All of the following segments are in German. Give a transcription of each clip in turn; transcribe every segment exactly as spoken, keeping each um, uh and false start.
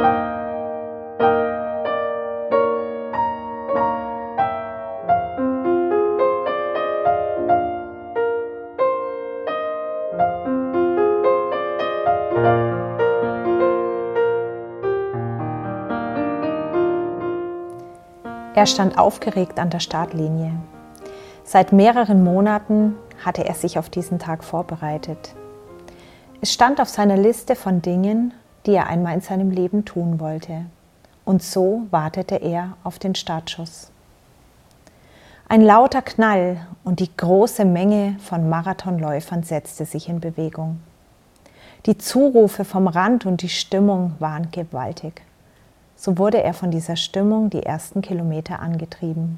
Er stand aufgeregt an der Startlinie. Seit mehreren Monaten hatte er sich auf diesen Tag vorbereitet. Es stand auf seiner Liste von Dingen, die er einmal in seinem Leben tun wollte. Und so wartete er auf den Startschuss. Ein lauter Knall und die große Menge von Marathonläufern setzte sich in Bewegung. Die Zurufe vom Rand und die Stimmung waren gewaltig. So wurde er von dieser Stimmung die ersten Kilometer angetrieben.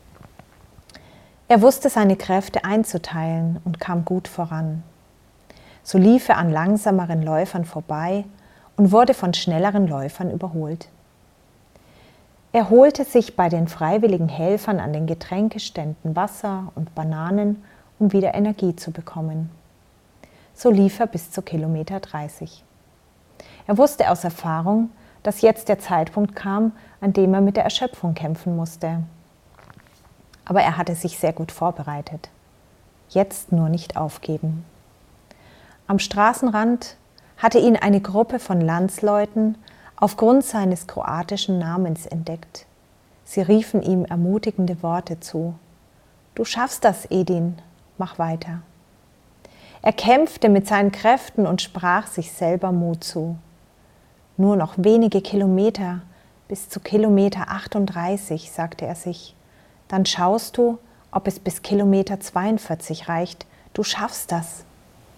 Er wusste seine Kräfte einzuteilen und kam gut voran. So lief er an langsameren Läufern vorbei und wurde von schnelleren Läufern überholt. Er holte sich bei den freiwilligen Helfern an den Getränkeständen Wasser und Bananen, um wieder Energie zu bekommen. So lief er bis zu Kilometer dreißig. Er wusste aus Erfahrung, dass jetzt der Zeitpunkt kam, an dem er mit der Erschöpfung kämpfen musste. Aber er hatte sich sehr gut vorbereitet. Jetzt nur nicht aufgeben. Am Straßenrand hatte ihn eine Gruppe von Landsleuten aufgrund seines kroatischen Namens entdeckt. Sie riefen ihm ermutigende Worte zu. »Du schaffst das, Edin, mach weiter.« Er kämpfte mit seinen Kräften und sprach sich selber Mut zu. Nur noch wenige Kilometer bis zu Kilometer achtunddreißig, sagte er sich. Dann schaust du, ob es bis Kilometer zweiundvierzig reicht. Du schaffst das.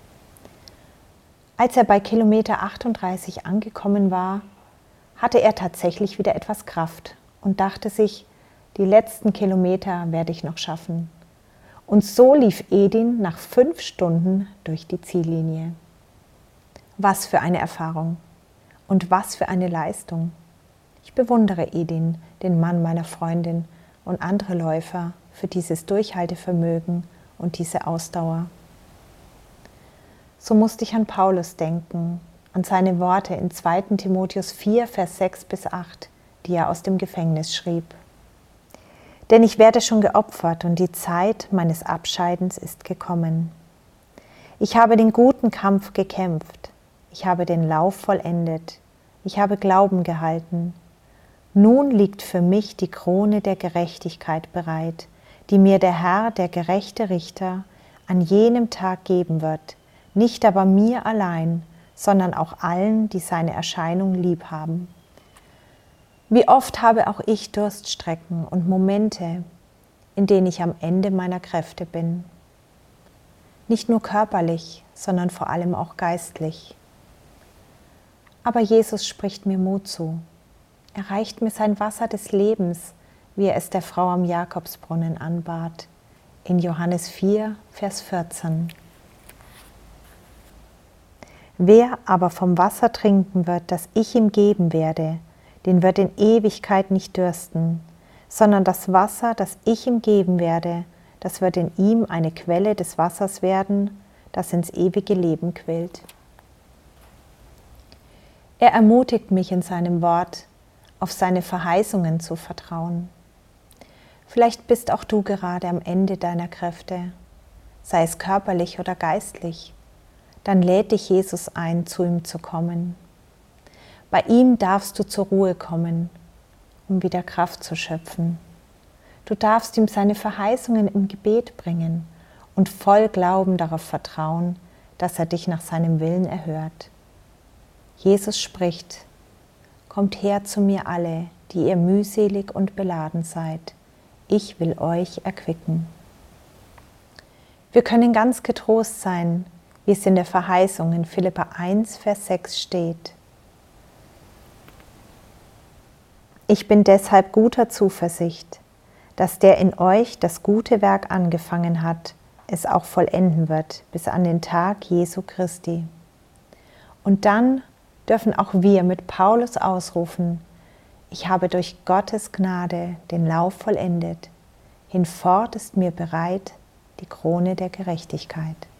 Als er bei Kilometer achtunddreißig angekommen war, hatte er tatsächlich wieder etwas Kraft und dachte sich, die letzten Kilometer werde ich noch schaffen. Und so lief Edin nach fünf Stunden durch die Ziellinie. Was für eine Erfahrung! Und was für eine Leistung! Ich bewundere Edin, den Mann meiner Freundin, und andere Läufer für dieses Durchhaltevermögen und diese Ausdauer. So musste ich an Paulus denken, an seine Worte in zweiten Timotheus vier, Vers sechs bis acht, die er aus dem Gefängnis schrieb. Denn ich werde schon geopfert und die Zeit meines Abscheidens ist gekommen. Ich habe den guten Kampf gekämpft. Ich habe den Lauf vollendet. Ich habe Glauben gehalten. Nun liegt für mich die Krone der Gerechtigkeit bereit, die mir der Herr, der gerechte Richter, an jenem Tag geben wird, nicht aber mir allein, sondern auch allen, die seine Erscheinung lieb haben. Wie oft habe auch ich Durststrecken und Momente, in denen ich am Ende meiner Kräfte bin. Nicht nur körperlich, sondern vor allem auch geistlich. Aber Jesus spricht mir Mut zu. Er reicht mir sein Wasser des Lebens, wie er es der Frau am Jakobsbrunnen anbat, in Johannes vier, Vers vierzehn. Wer aber vom Wasser trinken wird, das ich ihm geben werde, den wird in Ewigkeit nicht dürsten, sondern das Wasser, das ich ihm geben werde, das wird in ihm eine Quelle des Wassers werden, das ins ewige Leben quillt. Er ermutigt mich in seinem Wort, auf seine Verheißungen zu vertrauen. Vielleicht bist auch du gerade am Ende deiner Kräfte, sei es körperlich oder geistlich. Dann lädt dich Jesus ein, zu ihm zu kommen. Bei ihm darfst du zur Ruhe kommen, um wieder Kraft zu schöpfen. Du darfst ihm seine Verheißungen im Gebet bringen und voll Glauben darauf vertrauen, dass er dich nach seinem Willen erhört. Jesus spricht: Kommt her zu mir alle, die ihr mühselig und beladen seid. Ich will euch erquicken. Wir können ganz getrost sein, wie es in der Verheißung in Philipper eins, Vers sechs steht. Ich bin deshalb guter Zuversicht, dass der in euch das gute Werk angefangen hat, es auch vollenden wird, bis an den Tag Jesu Christi. Und dann dürfen auch wir mit Paulus ausrufen: Ich habe durch Gottes Gnade den Lauf vollendet. Hinfort ist mir bereit die Krone der Gerechtigkeit.